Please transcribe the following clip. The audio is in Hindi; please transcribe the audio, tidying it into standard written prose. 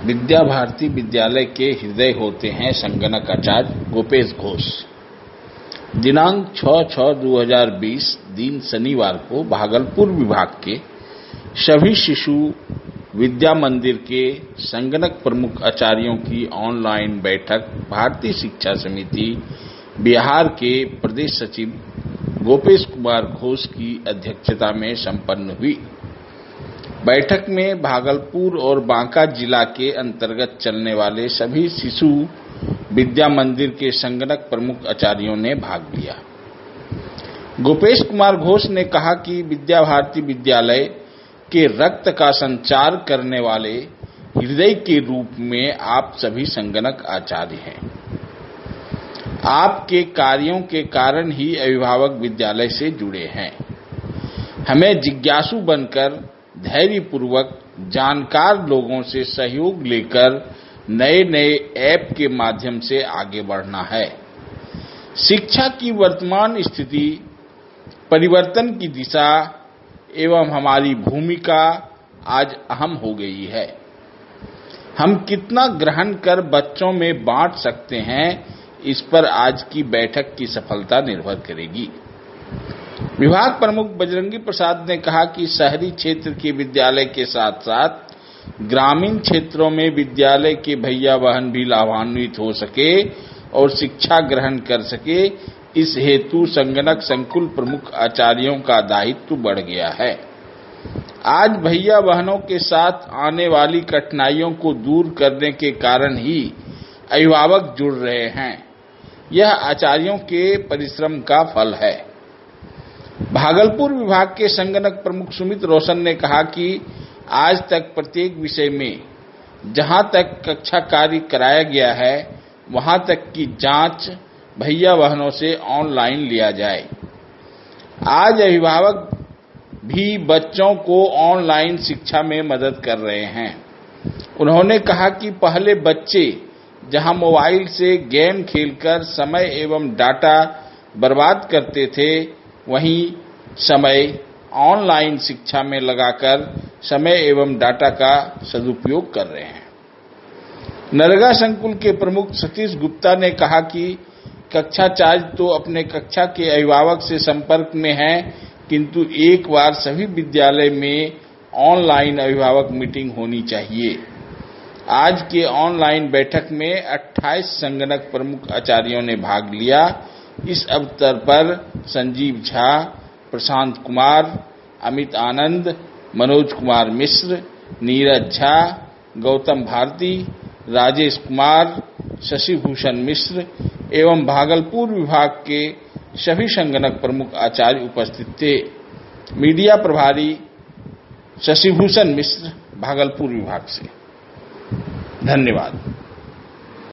विद्या भारती विद्यालय के हृदय होते हैं संगणक आचार्य गोपेश घोष। दिनांक 6/6/2020 दिन शनिवार को भागलपुर विभाग के सभी शिशु विद्या मंदिर के संगणक प्रमुख आचार्यों की ऑनलाइन बैठक भारतीय शिक्षा समिति बिहार के प्रदेश सचिव गोपेश कुमार घोष की अध्यक्षता में संपन्न हुई। बैठक में भागलपुर और बांका जिला के अंतर्गत चलने वाले सभी शिशु विद्या मंदिर के संगणक प्रमुख आचार्यों ने भाग लिया। गोपेश कुमार घोष ने कहा कि विद्या भारती विद्यालय के रक्त का संचार करने वाले हृदय के रूप में आप सभी संगणक आचार्य हैं। आपके कार्यों के कारण ही अभिभावक विद्यालय से जुड़े हैं। हमें जिज्ञासु बनकर धैर्यपूर्वक जानकार लोगों से सहयोग लेकर नए नए ऐप के माध्यम से आगे बढ़ना है। शिक्षा की वर्तमान स्थिति, परिवर्तन की दिशा एवं हमारी भूमिका आज अहम हो गई है। हम कितना ग्रहण कर बच्चों में बांट सकते हैं, इस पर आज की बैठक की सफलता निर्भर करेगी। विभाग प्रमुख बजरंगी प्रसाद ने कहा कि शहरी क्षेत्र के विद्यालय के साथ साथ ग्रामीण क्षेत्रों में विद्यालय के भैया बहन भी लाभान्वित हो सके और शिक्षा ग्रहण कर सके, इस हेतु संगणक संकुल प्रमुख आचार्यों का दायित्व बढ़ गया है। आज भैया बहनों के साथ आने वाली कठिनाइयों को दूर करने के कारण ही अभिभावक जुड़ रहे हैं। यह आचार्यों के परिश्रम का फल है। भागलपुर विभाग के संगणक प्रमुख सुमित रोशन ने कहा कि आज तक प्रत्येक विषय में जहां तक कक्षा कार्य कराया गया है, वहां तक की जांच भैया बहनों से ऑनलाइन लिया जाए। आज अभिभावक भी बच्चों को ऑनलाइन शिक्षा में मदद कर रहे हैं। उन्होंने कहा कि पहले बच्चे जहां मोबाइल से गेम खेलकर समय एवं डाटा बर्बाद करते थे, वहीं समय ऑनलाइन शिक्षा में लगाकर समय एवं डाटा का सदुपयोग कर रहे हैं। नरगा संकुल के प्रमुख सतीश गुप्ता ने कहा कि कक्षाचार्य तो अपने कक्षा के अभिभावक से संपर्क में हैं, किंतु एक बार सभी विद्यालय में ऑनलाइन अभिभावक मीटिंग होनी चाहिए। आज के ऑनलाइन बैठक में 28 संगणक प्रमुख आचार्यों ने भाग लिया। इस अवसर पर संजीव झा, प्रशांत कुमार, अमित आनंद, मनोज कुमार मिश्र, नीरज झा, गौतम भारती, राजेश कुमार, शशिभूषण मिश्र एवं भागलपुर विभाग के सभी संगणक प्रमुख आचार्य उपस्थित थे। मीडिया प्रभारी शशिभूषण मिश्र, भागलपुर विभाग से। धन्यवाद।